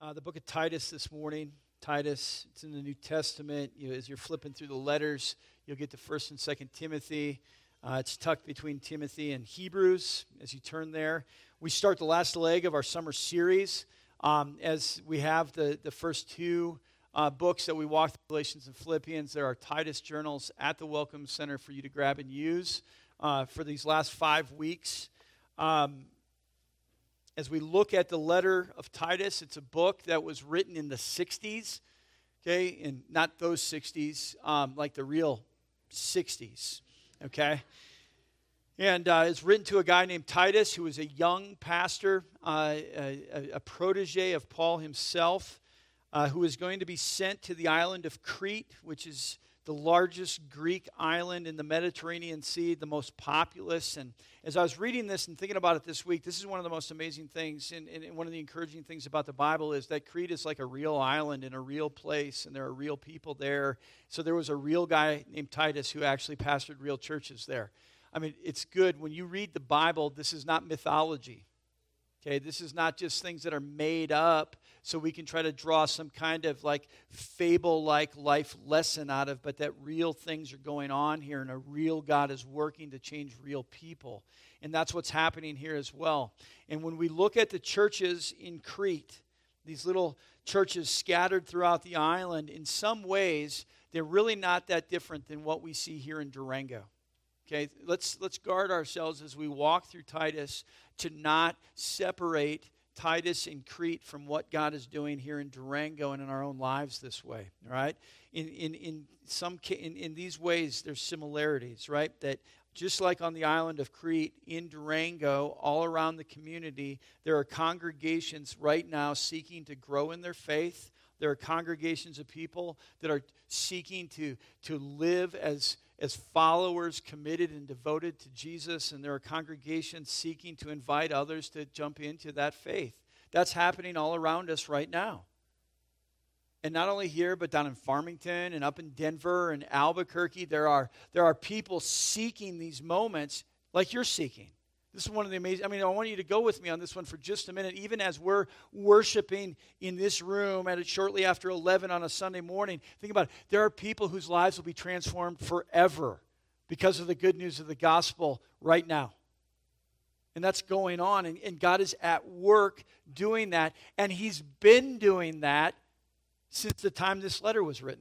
The book of Titus this morning. Titus, it's in the New Testament. As you're flipping through the letters, you'll get to 1st and 2nd Timothy. It's tucked between Timothy and Hebrews as you turn there. We start the last leg of our summer series as we have the first two books that we walk through, Galatians and Philippians. There are Titus journals at the Welcome Center for you to grab and use for these last 5 weeks. As we look at the letter of Titus, it's a book that was written in the 60s, okay, and not those 60s, like the real 60s, okay? And it's written to a guy named Titus, who was a young pastor, a protege of Paul himself, who is going to be sent to the island of Crete, which is the largest Greek island in the Mediterranean Sea, the most populous. And as I was reading this and thinking about it this week, this is one of the most amazing things, and one of the encouraging things about the Bible is that Crete is like a real island in a real place, and there are real people there. So there was a real guy named Titus who actually pastored real churches there. I mean, it's good. When you read the Bible, this is not mythology. Okay, this is not just things that are made up so we can try to draw some kind of like fable-like life lesson out of, but that real things are going on here and a real God is working to change real people. And that's what's happening here as well. And when we look at the churches in Crete, these little churches scattered throughout the island, in some ways, they're really not that different than what we see here in Durango. Okay, let's guard ourselves as we walk through Titus to not separate Titus and Crete from what God is doing here in Durango and in our own lives this way. All right, in these ways, there's similarities, right? That just like on the island of Crete, in Durango, all around the community, there are congregations right now seeking to grow in their faith. There are congregations of people that are seeking to live as followers committed and devoted to Jesus, and there are congregations seeking to invite others to jump into that faith. That's happening all around us right now. And not only here, but down in Farmington and up in Denver and Albuquerque, there are people seeking these moments like you're seeking. This is one of the amazing, I want you to go with me on this one for just a minute. Even as we're worshiping in this room shortly after 11 on a Sunday morning, think about it. There are people whose lives will be transformed forever because of the good news of the gospel right now. And that's going on, and God is at work doing that, and He's been doing that since the time this letter was written.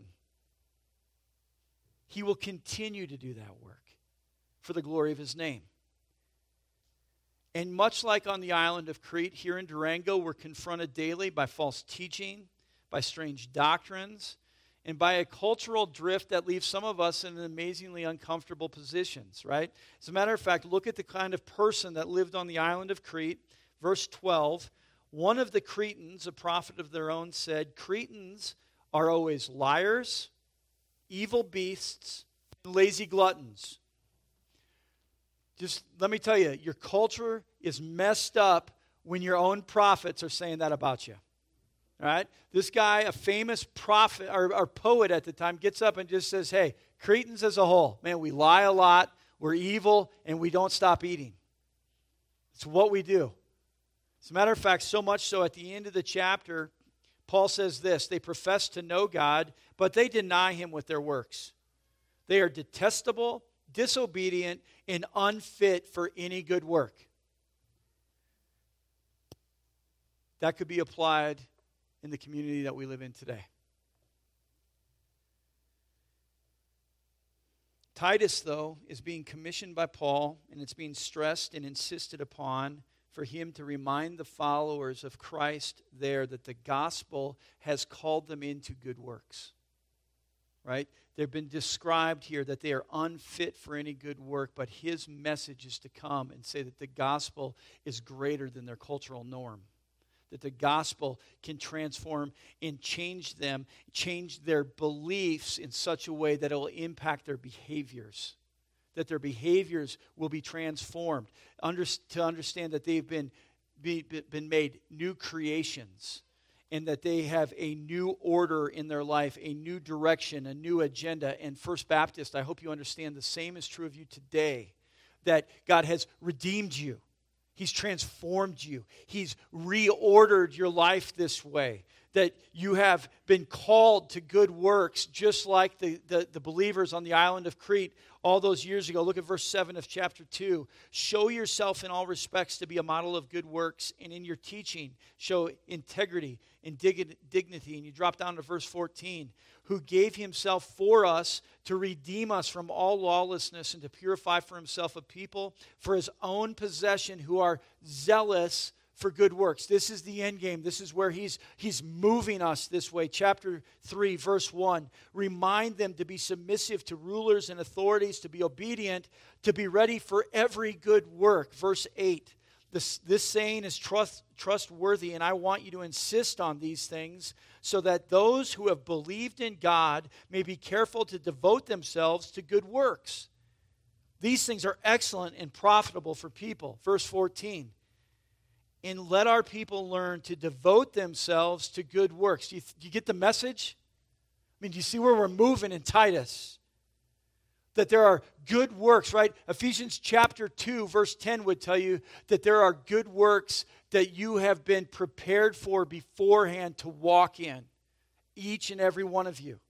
He will continue to do that work for the glory of His name. And much like on the island of Crete, here in Durango, we're confronted daily by false teaching, by strange doctrines, and by a cultural drift that leaves some of us in amazingly uncomfortable positions, right? As a matter of fact, look at the kind of person that lived on the island of Crete. Verse 12, one of the Cretans, a prophet of their own, said, "Cretans are always liars, evil beasts, and lazy gluttons." Just let me tell you, your culture is messed up when your own prophets are saying that about you. All right? This guy, a famous prophet or poet at the time, gets up and just says, hey, Cretans as a whole, man, we lie a lot, we're evil, and we don't stop eating. It's what we do. As a matter of fact, so much so at the end of the chapter, Paul says this, they profess to know God, but they deny Him with their works. They are detestable, disobedient, and unfit for any good work. That could be applied in the community that we live in today. Titus, though, is being commissioned by Paul, and it's being stressed and insisted upon for him to remind the followers of Christ there that the gospel has called them into good works. Right? They've been described here that they are unfit for any good work, but his message is to come and say that the gospel is greater than their cultural norm. That the gospel can transform and change them, change their beliefs in such a way that it will impact their behaviors. That their behaviors will be transformed. To understand that they've been made new creations. And that they have a new order in their life, a new direction, a new agenda. And First Baptist, I hope you understand the same is true of you today. That God has redeemed you. He's transformed you. He's reordered your life this way. That you have been called to good works, just like the believers on the island of Crete all those years ago. Look at verse 7 of chapter 2. Show yourself in all respects to be a model of good works, and in your teaching show integrity and dignity. And you drop down to verse 14. Who gave himself for us to redeem us from all lawlessness and to purify for himself a people for his own possession who are zealous for good works. This is the end game. This is where he's moving us this way. Chapter 3, verse 1. Remind them to be submissive to rulers and authorities, to be obedient, to be ready for every good work. Verse 8. This saying is trustworthy, and I want you to insist on these things so that those who have believed in God may be careful to devote themselves to good works. These things are excellent and profitable for people. Verse 14. And let our people learn to devote themselves to good works. Do you get the message? I mean, do you see where we're moving in Titus? That there are good works, right? Ephesians chapter 2, verse 10 would tell you that there are good works that you have been prepared for beforehand to walk in. Each and every one of you.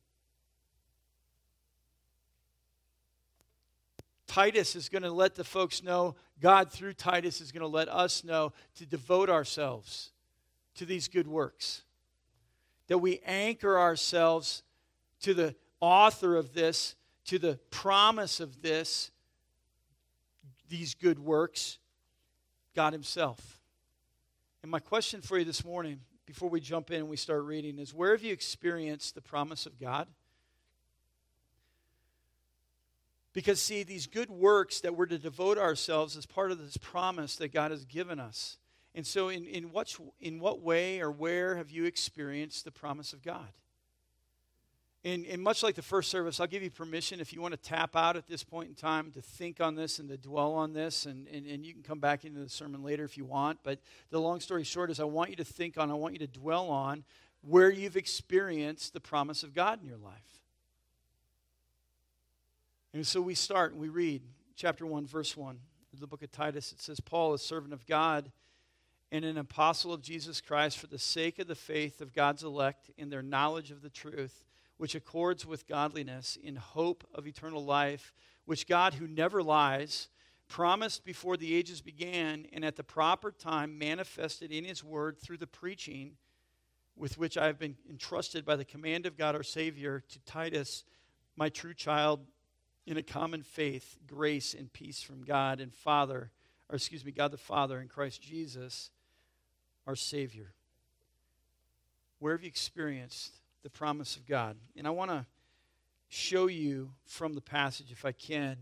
Titus is going to let the folks know, God through Titus is going to let us know to devote ourselves to these good works. That we anchor ourselves to the author of this, to the promise of this, these good works, God himself. And my question for you this morning, before we jump in and we start reading, is where have you experienced the promise of God? Because, see, these good works that we're to devote ourselves as part of this promise that God has given us. And so in what way or where have you experienced the promise of God? And much like the first service, I'll give you permission if you want to tap out at this point in time to think on this and to dwell on this, and you can come back into the sermon later if you want. But the long story short is I want you to dwell on where you've experienced the promise of God in your life. And so we start and we read chapter 1, verse 1 of the book of Titus. It says, Paul, a servant of God and an apostle of Jesus Christ, for the sake of the faith of God's elect in their knowledge of the truth, which accords with godliness, in hope of eternal life, which God, who never lies, promised before the ages began, and at the proper time manifested in his word through the preaching with which I have been entrusted by the command of God our Savior to Titus, my true child, in a common faith, grace and peace from God the Father and Christ Jesus, our Savior. Where have you experienced the promise of God? And I want to show you from the passage, if I can,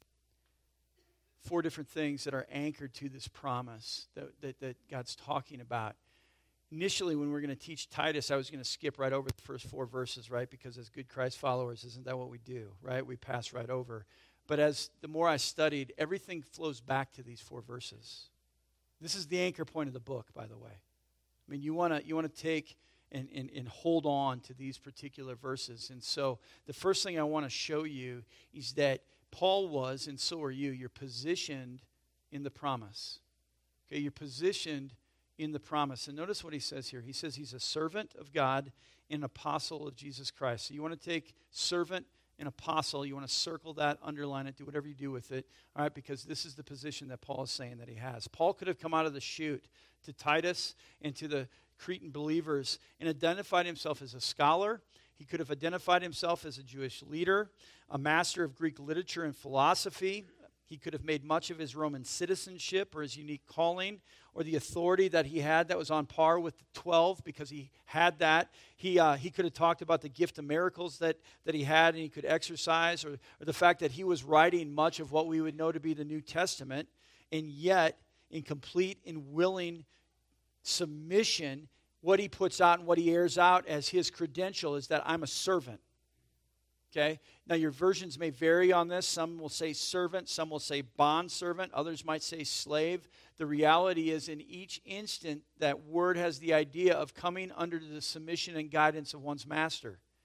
4 different things that are anchored to this promise that God's talking about. Initially, when we were going to teach Titus, I was going to skip right over the first 4 verses, right? Because as good Christ followers, isn't that what we do, right? We pass right over. But as the more I studied, everything flows back to these 4 verses. This is the anchor point of the book, by the way. I mean, you want to take and hold on to these particular verses. And so the first thing I want to show you is that Paul was, and so are you, you're positioned in the promise. Okay, you're positioned in the promise. And notice what he says here. He says he's a servant of God and an apostle of Jesus Christ. So you want to take servant and apostle, you want to circle that, underline it, do whatever you do with it, all right, because this is the position that Paul is saying that he has. Paul could have come out of the chute to Titus and to the Cretan believers and identified himself as a scholar. He could have identified himself as a Jewish leader, a master of Greek literature and philosophy. He could have made much of his Roman citizenship or his unique calling or the authority that he had that was on par with the 12 because he had that. He could have talked about the gift of miracles that he had and he could exercise, or the fact that he was writing much of what we would know to be the New Testament, and yet in complete and willing submission, what he puts out and what he airs out as his credential is that I'm a servant. Okay? Now your versions may vary on this. Some will say servant, some will say bondservant, others might say slave. The reality is in each instant that word has the idea of coming under the submission and guidance of one's master.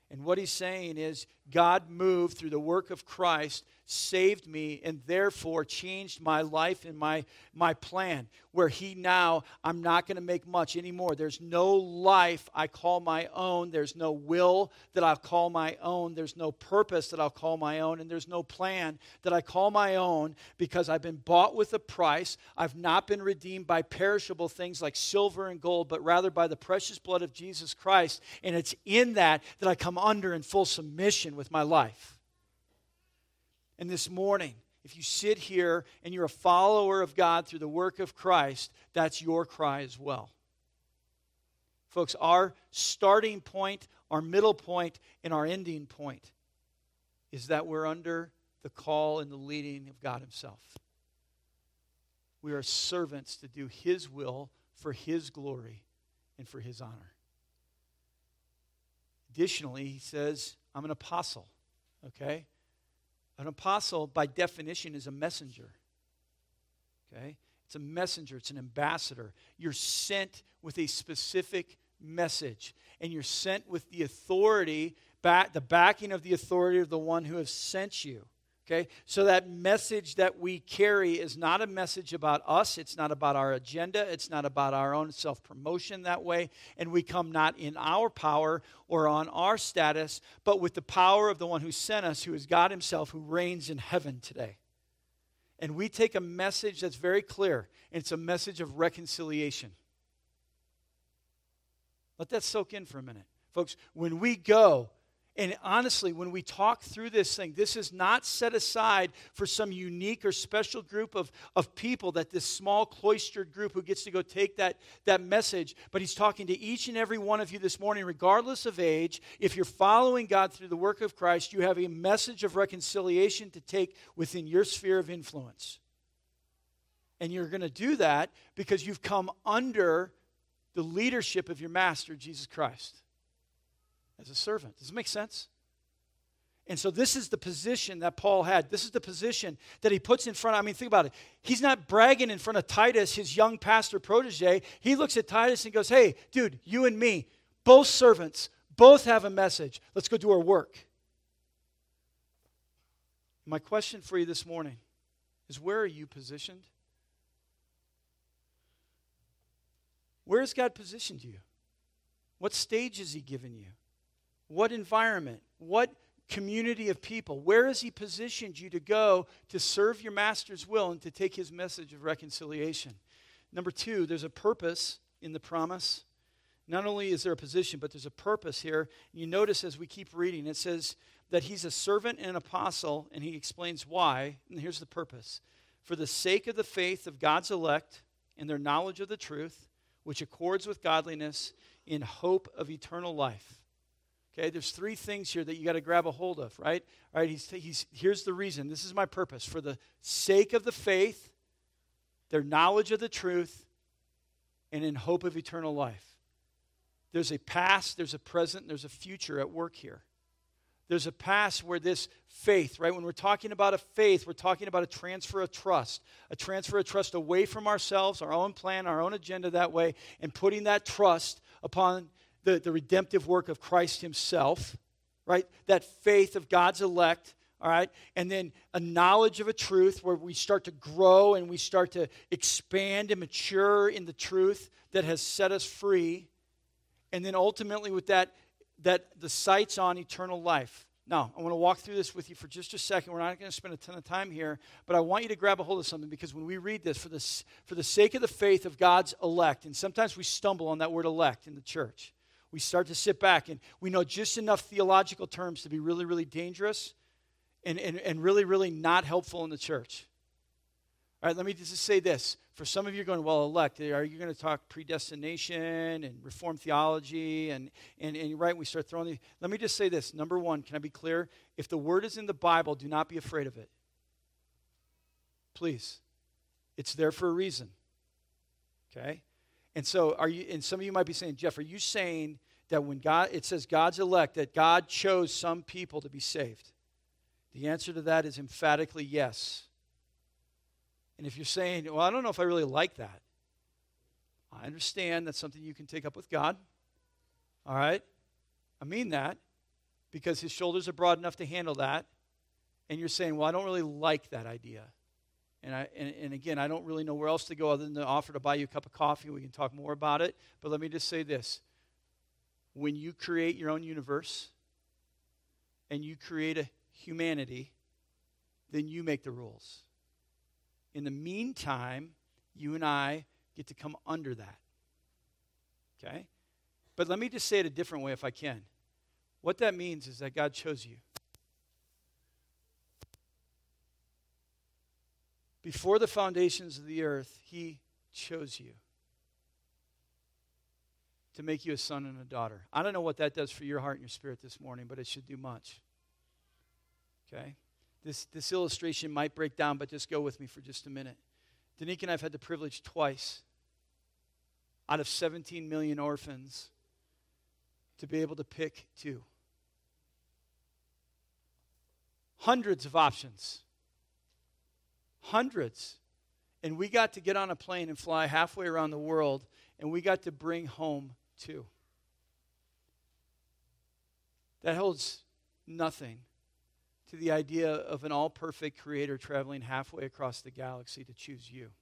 And what he's saying is God moved through the work of Christ, saved me, and therefore changed my life and my plan. Where I'm not going to make much anymore. There's no life I call my own. There's no will that I'll call my own. There's no purpose that I'll call my own. And there's no plan that I call my own because I've been bought with a price. I've not been redeemed by perishable things like silver and gold, but rather by the precious blood of Jesus Christ. And it's in that I come under in full submission with my life. And this morning, if you sit here and you're a follower of God through the work of Christ, that's your cry as well. Folks, our starting point, our middle point, and our ending point is that we're under the call and the leading of God himself. We are servants to do his will for his glory and for his honor. Additionally, he says, I'm an apostle, okay? An apostle, by definition, is a messenger, okay? It's a messenger. It's an ambassador. You're sent with a specific message, and you're sent with the authority, the backing of the authority of the one who has sent you. Okay? So that message that we carry is not a message about us. It's not about our agenda. It's not about our own self-promotion that way. And we come not in our power or on our status, but with the power of the one who sent us, who is God himself, who reigns in heaven today. And we take a message that's very clear. And it's a message of reconciliation. Let that soak in for a minute. Folks, when we go, and honestly, when we talk through this thing, this is not set aside for some unique or special group of people, that this small cloistered group who gets to go take that message. But he's talking to each and every one of you this morning, regardless of age. If you're following God through the work of Christ, you have a message of reconciliation to take within your sphere of influence. And you're going to do that because you've come under the leadership of your master, Jesus Christ, as a servant. Does it make sense? And so this is the position that Paul had. This is the position that he puts in front. I mean, think about it. He's not bragging in front of Titus, his young pastor protege. He looks at Titus and goes, hey, dude, you and me, both servants, both have a message. Let's go do our work. My question for you this morning is, where are you positioned? Where has God positioned you? What stage has he given you? What environment? What community of people? Where has he positioned you to go to serve your master's will and to take his message of reconciliation? Number two, there's a purpose in the promise. Not only is there a position, but there's a purpose here. You notice as we keep reading, it says that he's a servant and an apostle, and he explains why. And here's the purpose. For the sake of the faith of God's elect and their knowledge of the truth, which accords with godliness, in hope of eternal life. Okay, there's three things here that you got to grab a hold of, right? All right, here's the reason. This is my purpose. For the sake of the faith, their knowledge of the truth, and in hope of eternal life. There's a past, there's a present, and there's a future at work here. There's a past where this faith, right? When we're talking about a faith, we're talking about a transfer of trust away from ourselves, our own plan, our own agenda that way, and putting that trust upon the redemptive work of Christ himself, right? That faith of God's elect, all right? And then a knowledge of a truth where we start to grow and we start to expand and mature in the truth that has set us free. And then ultimately with that the sight's on eternal life. Now, I want to walk through this with you for just a second. We're not going to spend a ton of time here, but I want you to grab a hold of something, because when we read this, for the sake of the faith of God's elect, and sometimes we stumble on that word elect in the church. We start to sit back and we know just enough theological terms to be really, really dangerous and really, really not helpful in the church. All right, let me just say this. For some of you going, well, elect, are you going to talk predestination and Reformed theology? And right, we start throwing these. Let me just say this. Number one, can I be clear? If the word is in the Bible, do not be afraid of it. Please. It's there for a reason. Okay? And so and some of you might be saying, Jeff, are you saying that when it says God's elect, that God chose some people to be saved? The answer to that is emphatically yes. And if you're saying, well, I don't know if I really like that, I understand that's something you can take up with God. All right? I mean that. because his shoulders are broad enough to handle that. And you're saying, well, I don't really like that idea. And again, I don't really know where else to go other than to offer to buy you a cup of coffee. We can talk more about it. But let me just say this. When you create your own universe and you create a humanity, then you make the rules. In the meantime, you and I get to come under that. Okay? But let me just say it a different way if I can. What that means is that God chose you. Before the foundations of the earth, he chose you to make you a son and a daughter. I don't know what that does for your heart and your spirit this morning, but it should do much. Okay? This illustration might break down, but just go with me for just a minute. Danique and I have had the privilege twice, out of 17 million orphans, to be able to pick two. Hundreds of options. Hundreds. And we got to get on a plane and fly halfway around the world, and we got to bring home two. That holds nothing to the idea of an all-perfect creator traveling halfway across the galaxy to choose you,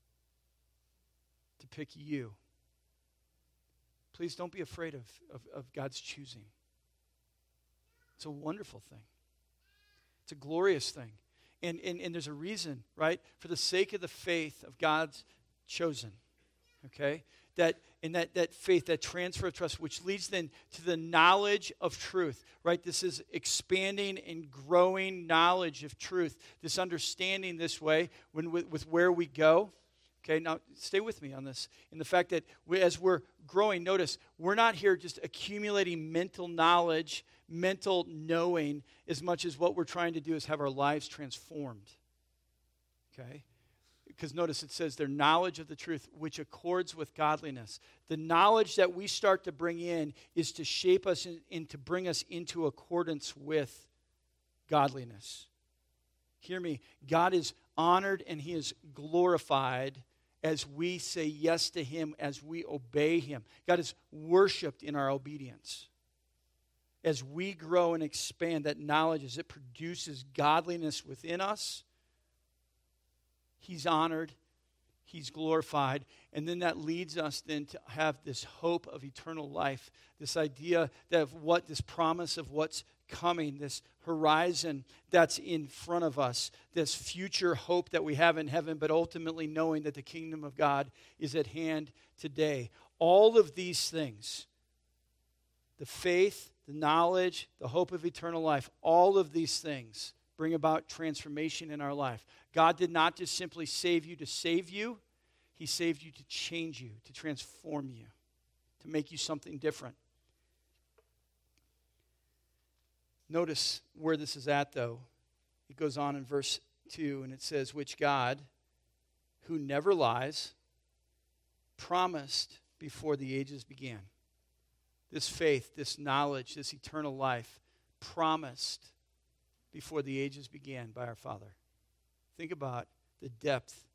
to pick you. Please don't be afraid of God's choosing. It's a wonderful thing. It's a glorious thing. And there's a reason, right? For the sake of the faith of God's chosen, okay? That faith, that transfer of trust, which leads then to the knowledge of truth, right? This is expanding and growing knowledge of truth, this understanding this way with where we go. Okay, now stay with me on this. In the fact that as we're growing, notice, we're not here just accumulating mental knowledge, mental knowing, as much as what we're trying to do is have our lives transformed. Okay? Because notice it says their knowledge of the truth, which accords with godliness. The knowledge that we start to bring in is to shape us and to bring us into accordance with godliness. Hear me. God is honored and he is glorified as we say yes to him, as we obey him. God is worshiped in our obedience. As we grow and expand that knowledge, as it produces godliness within us, he's honored, he's glorified, and then that leads us then to have this hope of eternal life, this idea that this promise of what's coming, this horizon that's in front of us, this future hope that we have in heaven, but ultimately knowing that the kingdom of God is at hand today. All of these things, the faith, the knowledge, the hope of eternal life, all of these things bring about transformation in our life. God did not just simply save you to save you. He saved you to change you, to transform you, to make you something different. Notice where this is at, though. It goes on in verse 2, and it says, which God, who never lies, promised before the ages began. This faith, this knowledge, this eternal life, promised before the ages began by our Father. Think about the depth,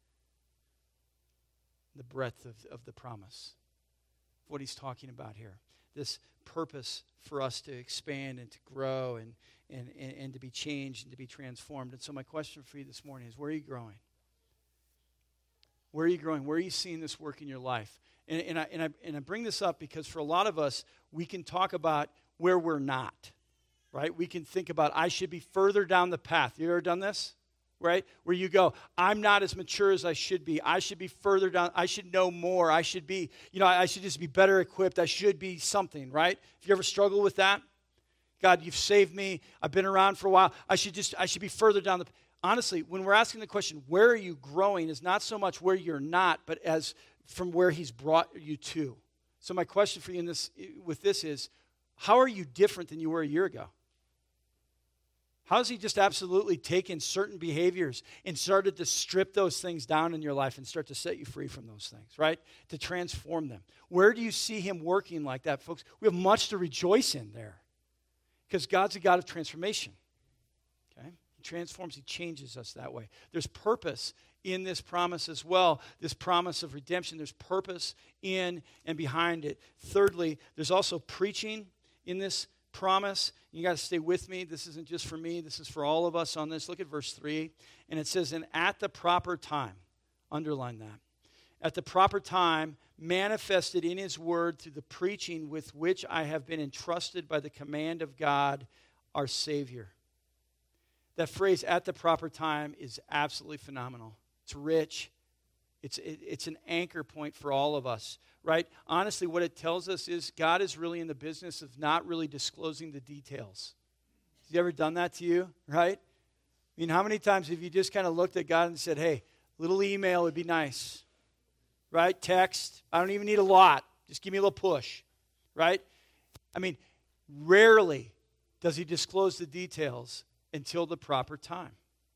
the breadth of the promise, what he's talking about here. This purpose for us to expand and to grow and to be changed and to be transformed. And so my question for you this morning is, where are you growing? Where are you growing? Where are you seeing this work in your life? And I bring this up because for a lot of us, we can talk about where we're not, right? We can think about, I should be further down the path. You ever done this? Right? Where you go, I'm not as mature as I should be. I should be further down. I should know more. I should be, I should just be better equipped. I should be something, right? If you ever struggle with that, God, you've saved me. I've been around for a while. I should be further down the path. Honestly, when we're asking the question, where are you growing, is not so much where you're not, but as from where he's brought you to. So my question for you with this is, how are you different than you were a year ago? How has he just absolutely taken certain behaviors and started to strip those things down in your life and start to set you free from those things, right? To transform them. Where do you see him working like that, folks? We have much to rejoice in there because God's a God of transformation, okay? He transforms, he changes us that way. There's purpose in this promise as well, this promise of redemption. There's purpose in and behind it. Thirdly, there's also preaching in this promise. You got to stay with me. This isn't just for me. This is for all of us on this. Look at verse 3. And it says, and at the proper time, underline that, at the proper time, manifested in his word through the preaching with which I have been entrusted by the command of God, our Savior. That phrase, at the proper time, is absolutely phenomenal. It's rich. It's an anchor point for all of us, right? Honestly, what it tells us is God is really in the business of not really disclosing the details. Has he ever done that to you, right? I mean, how many times have you just kind of looked at God and said, hey, little email would be nice, right? Text, I don't even need a lot. Just give me a little push, right? I mean, rarely does he disclose the details until the proper time.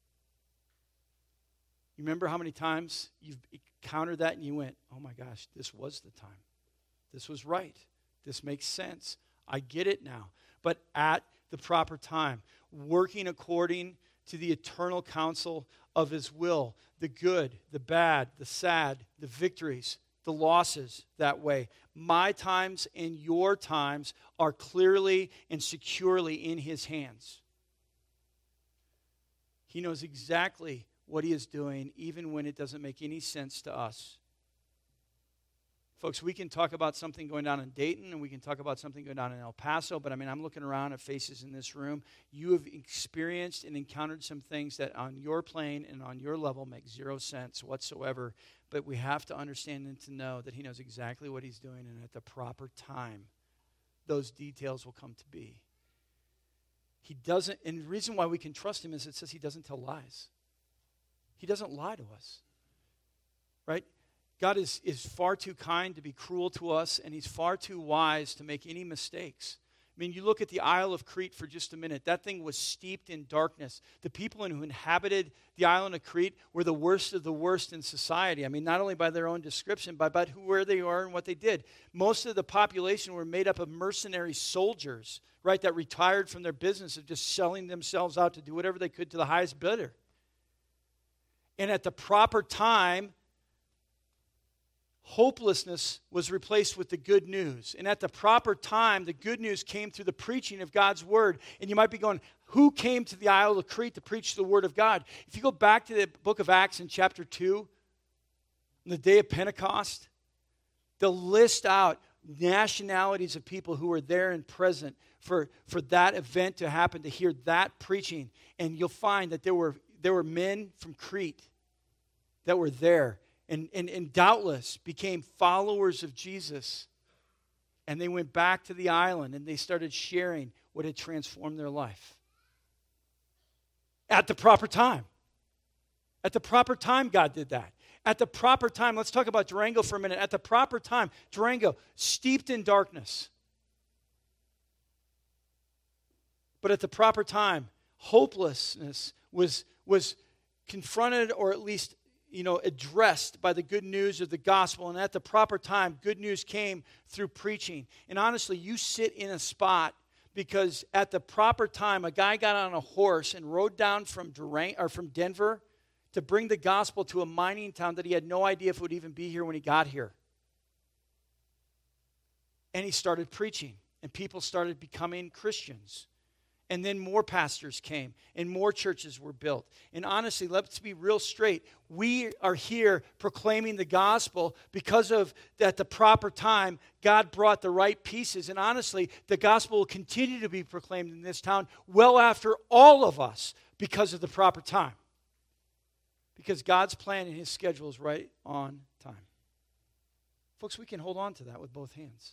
You remember how many times you've encountered that and you went, oh my gosh, this was the time. This was right. This makes sense. I get it now. But at the proper time, working according to the eternal counsel of his will, the good, the bad, the sad, the victories, the losses that way. My times and your times are clearly and securely in his hands. He knows exactly what he is doing, even when it doesn't make any sense to us. Folks, we can talk about something going down in Dayton, and we can talk about something going down in El Paso, but I mean, I'm looking around at faces in this room. You have experienced and encountered some things that on your plane and on your level make zero sense whatsoever, but we have to understand and to know that he knows exactly what he's doing, and at the proper time, those details will come to be. He doesn't, and the reason why we can trust him is it says he doesn't tell lies. He doesn't lie to us, right? God is far too kind to be cruel to us, and he's far too wise to make any mistakes. I mean, you look at the Isle of Crete for just a minute. That thing was steeped in darkness. The people who inhabited the island of Crete were the worst of the worst in society. I mean, not only by their own description, but by where they are and what they did. Most of the population were made up of mercenary soldiers, right, that retired from their business of just selling themselves out to do whatever they could to the highest bidder. And at the proper time, hopelessness was replaced with the good news. And at the proper time, the good news came through the preaching of God's word. And you might be going, who came to the Isle of Crete to preach the word of God? If you go back to the book of Acts in chapter 2, on the day of Pentecost, they'll list out nationalities of people who were there and present for that event to happen, to hear that preaching. And you'll find that there were men from Crete that were there and doubtless became followers of Jesus. And they went back to the island and they started sharing what had transformed their life. At the proper time. At the proper time, God did that. At the proper time, let's talk about Durango for a minute. At the proper time, Durango, steeped in darkness. But at the proper time, hopelessness was confronted, or at least, addressed by the good news of the gospel. And at the proper time, good news came through preaching. And honestly, you sit in a spot because at the proper time, a guy got on a horse and rode down from Denver to bring the gospel to a mining town that he had no idea if it would even be here when he got here. And he started preaching, and people started becoming Christians. And then more pastors came, and more churches were built. And honestly, let's be real straight. We are here proclaiming the gospel because of, at the proper time, God brought the right pieces. And honestly, the gospel will continue to be proclaimed in this town well after all of us because of the proper time. Because God's plan and his schedule is right on time. Folks, we can hold on to that with both hands.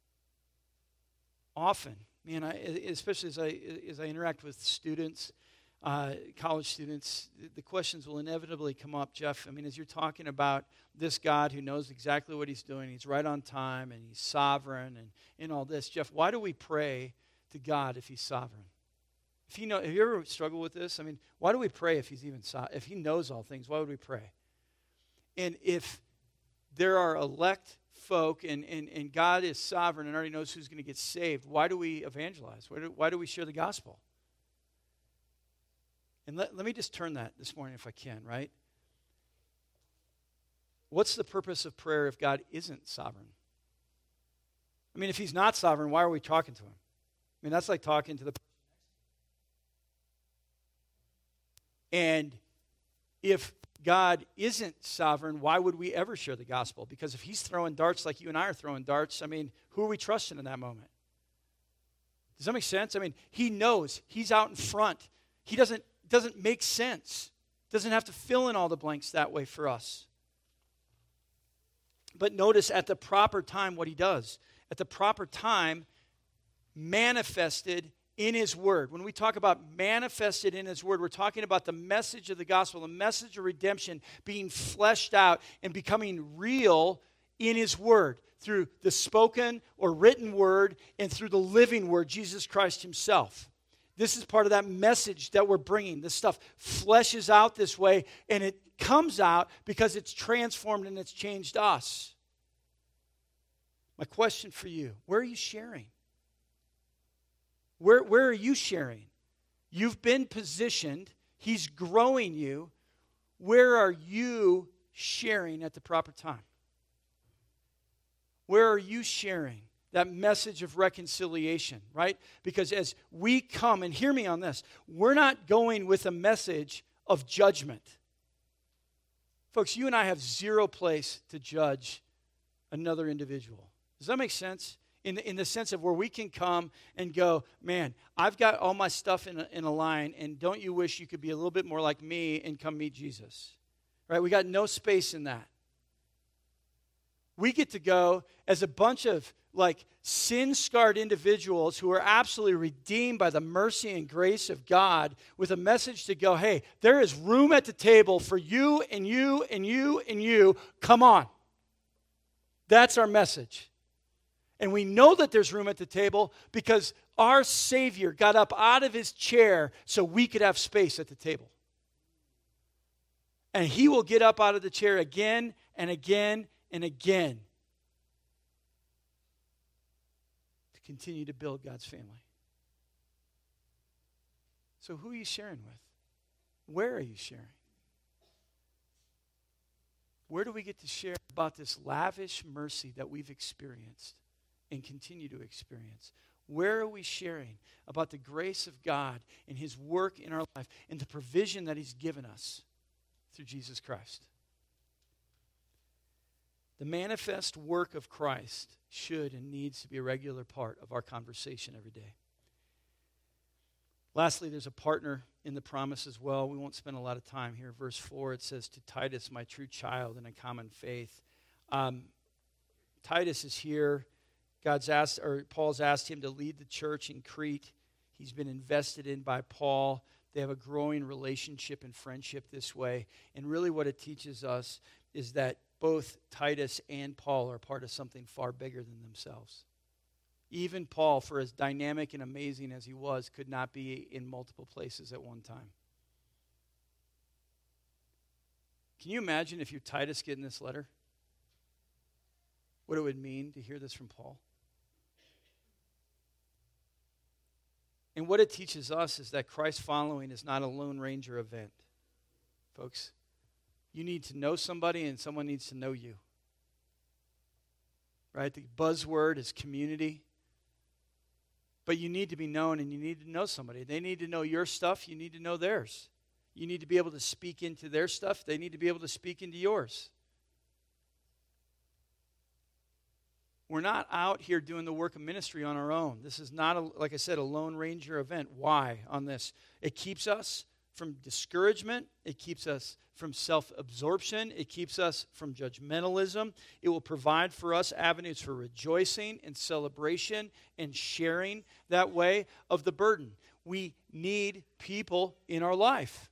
Often, man, especially as I interact with students, college students, the questions will inevitably come up. Jeff, I mean, as you're talking about this God who knows exactly what he's doing, he's right on time, and he's sovereign, and all this. Jeff, why do we pray to God if he's sovereign? Have you ever struggled with this? I mean, why do we pray if he's even if he knows all things? Why would we pray? And if there are elect folk and God is sovereign and already knows who's going to get saved, why do we evangelize? Why do we share the gospel? And let me just turn that this morning if I can, right? What's the purpose of prayer if God isn't sovereign? I mean, if he's not sovereign, why are we talking to him? I mean, that's like talking to the... And if God isn't sovereign, why would we ever share the gospel? Because if he's throwing darts like you and I are throwing darts, I mean, who are we trusting in that moment? Does that make sense? I mean, he knows. He's out in front. He doesn't make sense. Doesn't have to fill in all the blanks that way for us. But notice at the proper time what he does. At the proper time, manifested in his word. When we talk about manifested in his word, we're talking about the message of the gospel, the message of redemption being fleshed out and becoming real in his word through the spoken or written word and through the living word, Jesus Christ himself. This is part of that message that we're bringing. This stuff fleshes out this way, and it comes out because it's transformed and it's changed us. My question for you, where are you sharing? Where are you sharing? You've been positioned. He's growing you. Where are you sharing at the proper time? Where are you sharing that message of reconciliation, right? Because as we come, and hear me on this, we're not going with a message of judgment. Folks, you and I have zero place to judge another individual. Does that make sense? In the sense of where we can come and go, man, I've got all my stuff in a line, and don't you wish you could be a little bit more like me and come meet Jesus? Right? We got no space in that. We get to go as a bunch of like sin-scarred individuals who are absolutely redeemed by the mercy and grace of God with a message to go, hey, there is room at the table for you and you and you and you. Come on. That's our message. And we know that there's room at the table because our Savior got up out of his chair so we could have space at the table. And he will get up out of the chair again and again and again to continue to build God's family. So who are you sharing with? Where are you sharing? Where do we get to share about this lavish mercy that we've experienced and continue to experience? Where are we sharing about the grace of God and his work in our life and the provision that he's given us through Jesus Christ? The manifest work of Christ should and needs to be a regular part of our conversation every day. Lastly, there's a partner in the promise as well. We won't spend a lot of time here. Verse 4, it says, to Titus, my true child in a common faith. Titus is here. Paul's asked him to lead the church in Crete. He's been invested in by Paul. They have a growing relationship and friendship this way. And really what it teaches us is that both Titus and Paul are part of something far bigger than themselves. Even Paul, for as dynamic and amazing as he was, could not be in multiple places at one time. Can you imagine if you're Titus getting this letter? What it would mean to hear this from Paul? And what it teaches us is that Christ following is not a Lone Ranger event. Folks, you need to know somebody and someone needs to know you. Right? The buzzword is community. But you need to be known and you need to know somebody. They need to know your stuff. You need to know theirs. You need to be able to speak into their stuff. They need to be able to speak into yours. We're not out here doing the work of ministry on our own. This is not, like I said, a Lone Ranger event. Why on this? It keeps us from discouragement. It keeps us from self-absorption. It keeps us from judgmentalism. It will provide for us avenues for rejoicing and celebration and sharing that way of the burden. We need people in our life.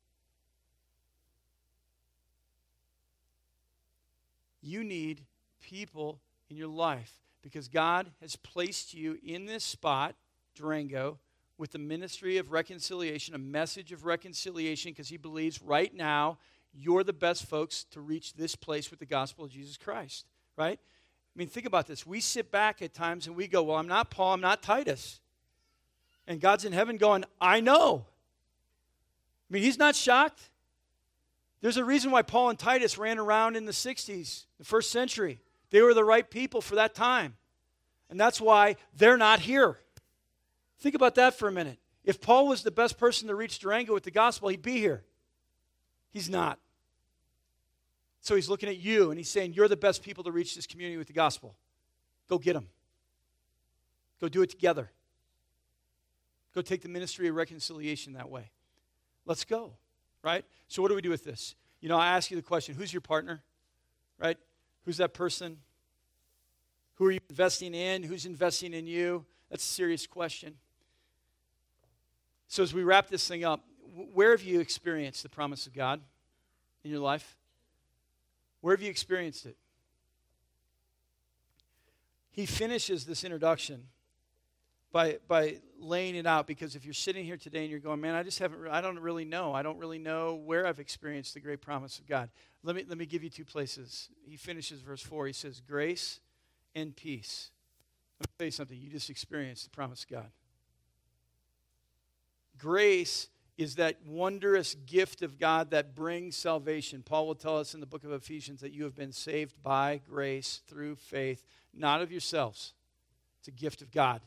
You need people in your life because God has placed you in this spot, Durango, with the ministry of reconciliation, a message of reconciliation, because he believes right now you're the best folks to reach this place with the gospel of Jesus Christ, right? I mean, think about this. We sit back at times and we go, well, I'm not Paul, I'm not Titus. And God's in heaven going, I know. I mean, he's not shocked. There's a reason why Paul and Titus ran around in the 60s, the first century. They were the right people for that time. And that's why they're not here. Think about that for a minute. If Paul was the best person to reach Durango with the gospel, he'd be here. He's not. So he's looking at you and he's saying, you're the best people to reach this community with the gospel. Go get them. Go do it together. Go take the ministry of reconciliation that way. Let's go, right? So what do we do with this? You know, I ask you the question, who's your partner, right? Who's that person? Who are you investing in? Who's investing in you? That's a serious question. So as we wrap this thing up, where have you experienced the promise of God in your life? Where have you experienced it? He finishes this introduction by laying it out, because if you're sitting here today and you're going, man, I don't really know where I've experienced the great promise of God. Let me give you two places. He finishes verse 4. He says, grace and peace. Let me tell you something. You just experienced the promise of God. Grace is that wondrous gift of God that brings salvation. Paul will tell us in the book of Ephesians that you have been saved by grace through faith, not of yourselves. It's a gift of God.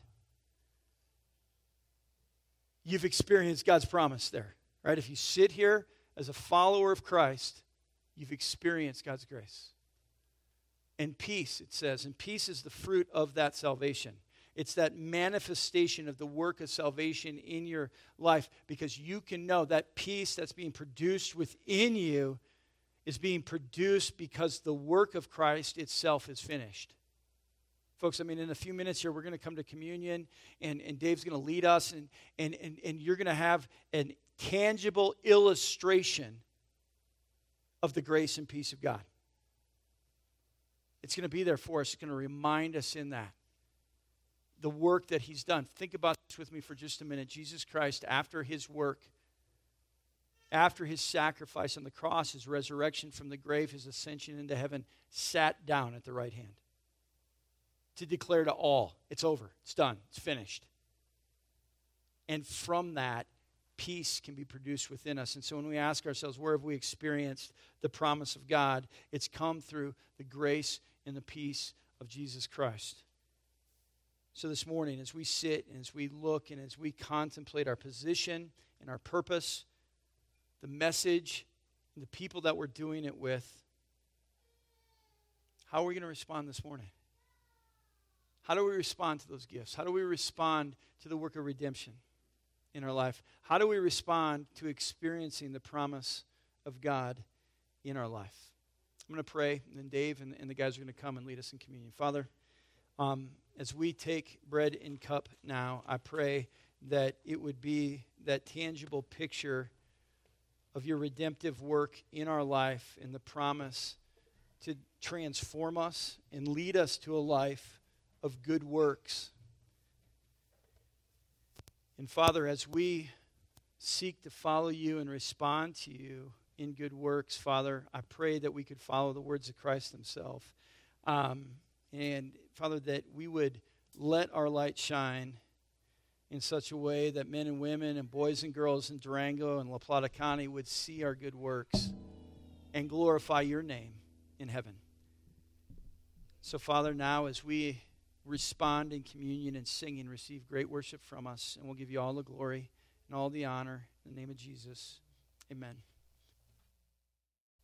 You've experienced God's promise there, right? If you sit here as a follower of Christ, you've experienced God's grace. And peace, it says, and peace is the fruit of that salvation. It's that manifestation of the work of salvation in your life, because you can know that peace that's being produced within you is being produced because the work of Christ itself is finished. Folks, I mean, in a few minutes here, we're going to come to communion, and Dave's going to lead us, and you're going to have a tangible illustration of the grace and peace of God. It's going to be there for us. It's going to remind us in that. The work that he's done. Think about this with me for just a minute. Jesus Christ, after his work, after his sacrifice on the cross, his resurrection from the grave, his ascension into heaven, sat down at the right hand to declare to all, it's over, it's done, it's finished. And from that, peace can be produced within us. And so when we ask ourselves, where have we experienced the promise of God? It's come through the grace and the peace of Jesus Christ. So this morning, as we sit and as we look and as we contemplate our position and our purpose, the message and the people that we're doing it with, how are we going to respond this morning? How do we respond to those gifts? How do we respond to the work of redemption in our life? How do we respond to experiencing the promise of God in our life? I'm going to pray, and then Dave and the guys are going to come and lead us in communion. Father, as we take bread and cup now, I pray that it would be that tangible picture of your redemptive work in our life and the promise to transform us and lead us to a life of good works. And Father, as we seek to follow you and respond to you in good works, Father, I pray that we could follow the words of Christ himself. And Father, that we would let our light shine in such a way that men and women and boys and girls in Durango and La Plata County would see our good works and glorify your name in heaven. So Father, now as we respond in communion and singing, receive great worship from us, and we'll give you all the glory and all the honor in the name of Jesus. Amen.